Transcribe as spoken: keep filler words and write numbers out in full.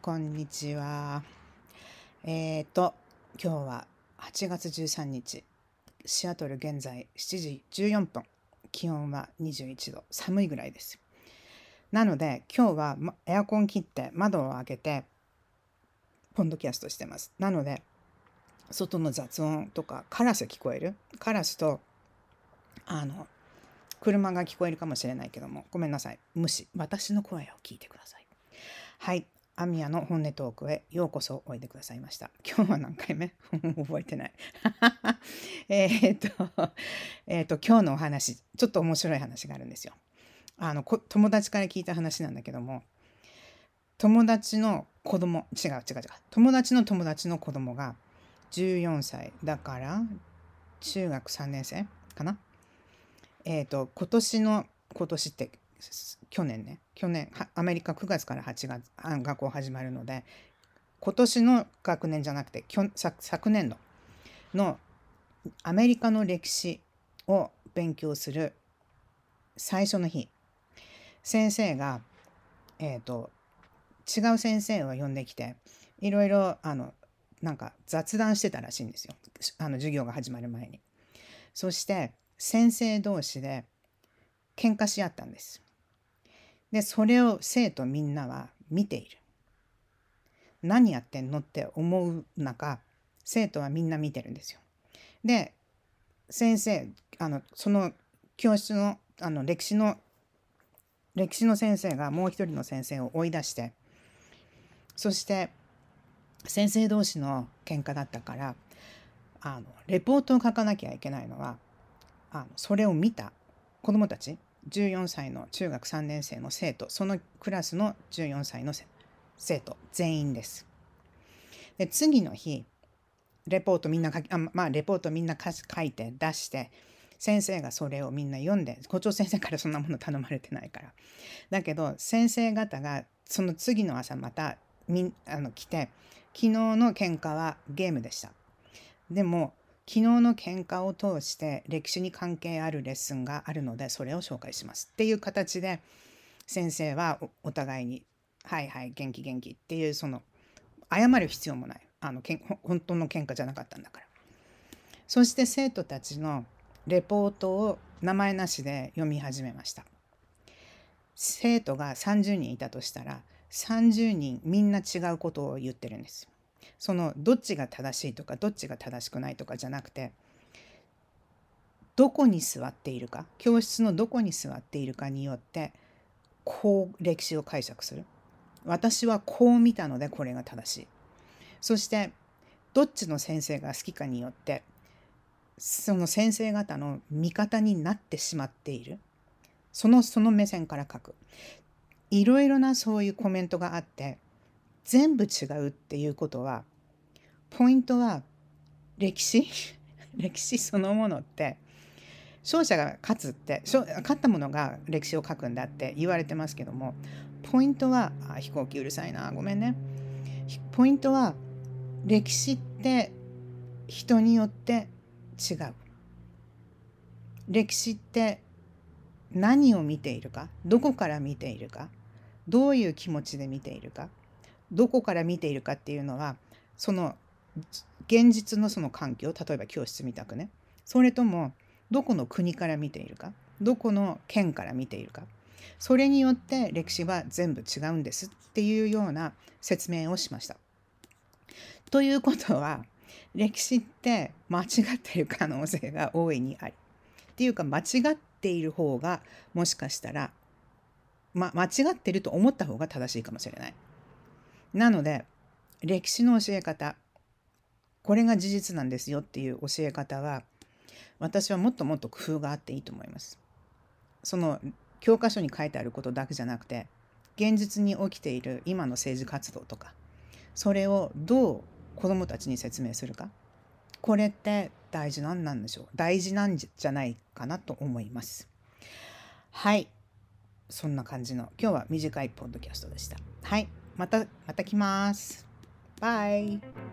こんにちは。えーと、今日ははちがつじゅうさんにち、シアトル現在しちじじゅうよんぷん、気温はにじゅういちど、寒いぐらいです。なので、今日はまエアコン切って窓を開けて、ポンドキャストしてます。なので、外の雑音とか、カラス聞こえるカラスと、あの、車が聞こえるかもしれないけども、ごめんなさい。無視。私の声を聞いてください。はい。アミヤの本音トークへようこそおいでくださいました。今日は何回目覚えてない。えっと、えっと、今日のお話、ちょっと面白い話があるんですよ。あの、こ友達から聞いた話なんだけども、友達の子供、違う違う違う。友達の友達の子供がじゅうよんさいだから、中学さんねん生かな。えっと、今年の、今年って、去年ね、去年、アメリカくがつからはちがつ、あ学校始まるので、今年の学年じゃなくて、きょ昨昨年度のアメリカの歴史を勉強する最初の日、先生が、えっと、違う先生を呼んできて、いろいろ、あの、なんか雑談してたらしいんですよ。あの、授業が始まる前に。そして、先生同士で喧嘩し合ったんです。で、それを生徒みんなは見ている。何やってんのって思う中、生徒はみんな見てるんですよ。で、先生、あの、その教室の、あの、歴史の、歴史の先生がもう一人の先生を追い出して、そして、先生同士の喧嘩だったから、あの、レポートを書かなきゃいけないのは、あの、それを見た子供たち、じゅうよんさいの中学さんねん生の生徒、そのクラスのじゅうよんさいの生徒、全員です。で、次の日、レポートみんな書き、あ、まあ、レポートみんな書いて出して、先生がそれをみんな読んで、校長先生からそんなもの頼まれてないから。だけど、先生方がその次の朝またみんあの来て、昨日の喧嘩はゲームでした。でも、昨日の喧嘩を通して歴史に関係あるレッスンがあるので、それを紹介しますっていう形で、先生は お, お互いに、はいはい、元気元気っていう、その、謝る必要もない。あの、けん本当の喧嘩じゃなかったんだから。そして生徒たちのレポートを名前なしで読み始めました。生徒がさんじゅうにんいたとしたら、さんじゅうにんみんな違うことを言ってるんです。そのどっちが正しいとかどっちが正しくないとかじゃなくて、どこに座っているか、教室のどこに座っているかによってこう歴史を解釈する。私はこう見たのでこれが正しい。そしてどっちの先生が好きかによってその先生方の味方になってしまっている。そのその目線から書く。いろいろなそういうコメントがあって全部違うっていうことは、ポイントは歴史歴史そのものって勝者が勝つって勝ったものが歴史を書くんだって言われてますけども、ポイントはあ飛行機うるさいなごめんねポイントは歴史って人によって違う。歴史って何を見ているか、どこから見ているか、どういう気持ちで見ているか、どこから見ているかっていうのは、その現実のその環境、例えば教室みたくね、それともどこの国から見ているか、どこの県から見ているか、それによって歴史は全部違うんですっていうような説明をしました。ということは、歴史って間違っている可能性が大いにあり。っていうか、間違っている方がもしかしたら、ま、間違ってると思った方が正しいかもしれない。なので、歴史の教え方、これが事実なんですよっていう教え方は、私はもっともっと工夫があっていいと思います。その教科書に書いてあることだけじゃなくて、現実に起きている今の政治活動とか、それをどう子どもたちに説明するか、これって大事なんなんでしょう。大事なんじゃないかなと思います。はい。そんな感じの、今日は短いポッドキャストでした。はい。また、また来ます。バイ。